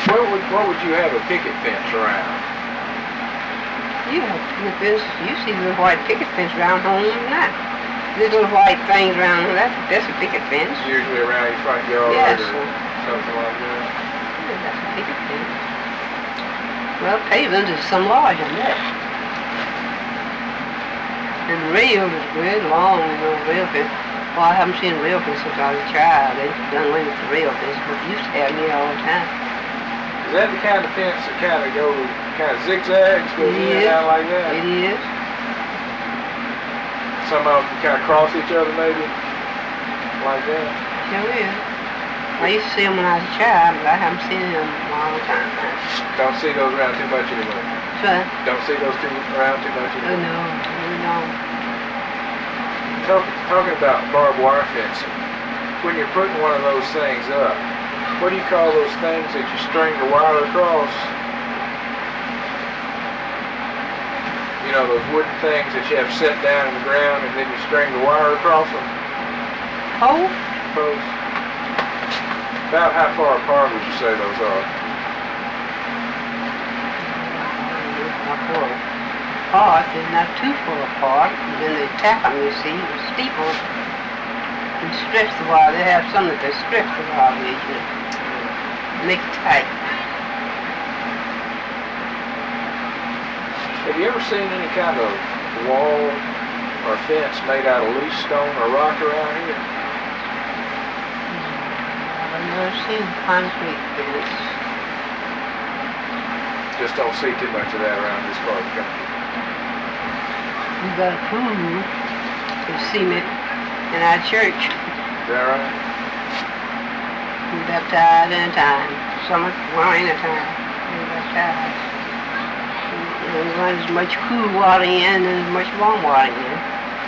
What would you have a picket fence around? You have picket fence. You see the white picket fence around home now. These little white things around, that's a picket fence. Usually around your front yard yes, or something like that? Yeah, that's a picket fence. Well, pavement is some larger than that. And rail is good, long, rail fence. Well, I haven't seen rail fence since I was a child. They've done away with the rail fence, but they used to have me all the time. Is that the kind of fence that kind of zigzags, goes in and out like that? It is. Some of them kind of cross each other, maybe, like that. Sure is. I used to see them when I was a child, but I haven't seen them in a long time now. Don't see those around too much anymore. Sure. Don't see those around too much anymore. No, really don't. Talking about barbed wire fencing, when you're putting one of those things up, what do you call those things that you string the wire across? You know, those wooden things that you have set down in the ground and then you string the wire across them? Post? Posts. About how far apart would you say those are? Not far apart. They're not too far apart. And then they tack them, you see, with steeples and stretch the wire. They have some that they stretch the wire with, make it tight. Have you ever seen any kind of wall or fence made out of loose stone or rock around here? I've never seen concrete fence. Just don't see too much of that around this part of the country. We've got a pool of cement in our church. Is that right? We baptized in time. Summer, rain at time. We baptized. And there's as much cool water in and as much warm water in.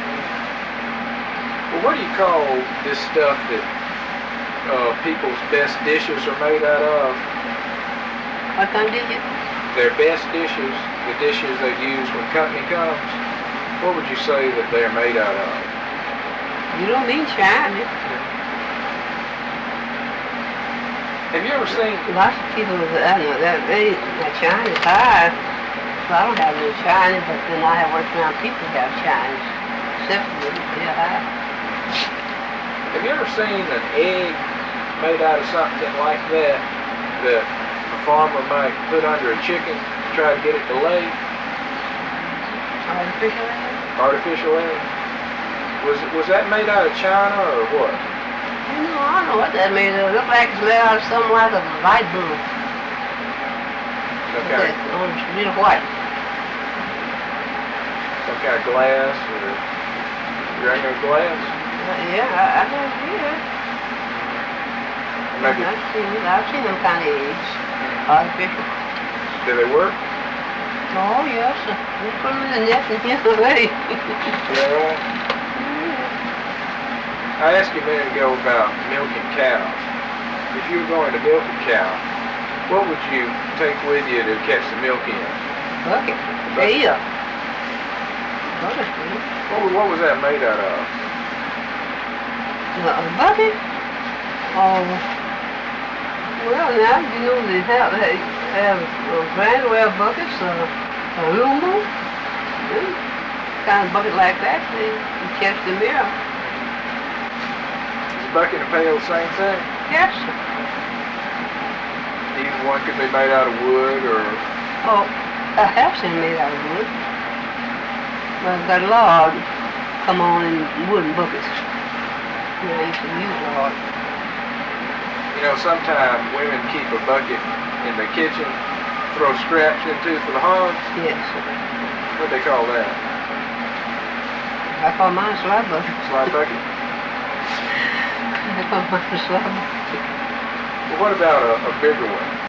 Well, what do you call this stuff that people's best dishes are made out of? What kind of dishes? Their best dishes, the dishes they use when company comes. What would you say that they're made out of? You don't mean China. Have you ever seen? Lots of people that they China pie. Well, I don't have any China, but then I have worked around people who have China. Except for yeah. Have you ever seen an egg made out of something like that that a farmer might put under a chicken to try to get it to lay? Artificial egg? Artificial egg. Was that made out of China or what? No, I don't know what that made of. It looked like it's made out of something like a light blue. Okay. Real white. Some kind of glass or regular glass? Yeah, I never did. Maybe. I've seen them kind of eggs. Artificial. Do they work? Oh, yes. We put them in the net and get away. Yeah, right. I asked you a minute ago about milking cows. If you were going to milk a cow, what would you take with you to catch the milk in? Bucket. Yeah. Bucket. What was that made out of? A bucket? Oh. Well, now you know they have brandware buckets, aluminum, kind of bucket like that. They catch the milk. Is a bucket and pail the same thing? Yes. Either one could be made out of wood or... Oh, I have seen made out of wood. Well, I've got log come on in wooden buckets. You know, I used to use log. You know, sometimes women keep a bucket in the kitchen, throw scraps into for the hogs. Yes. What do they call that? I call mine a slide bucket. Slide bucket? I call mine a slide bucket. Well, what about a bigger one?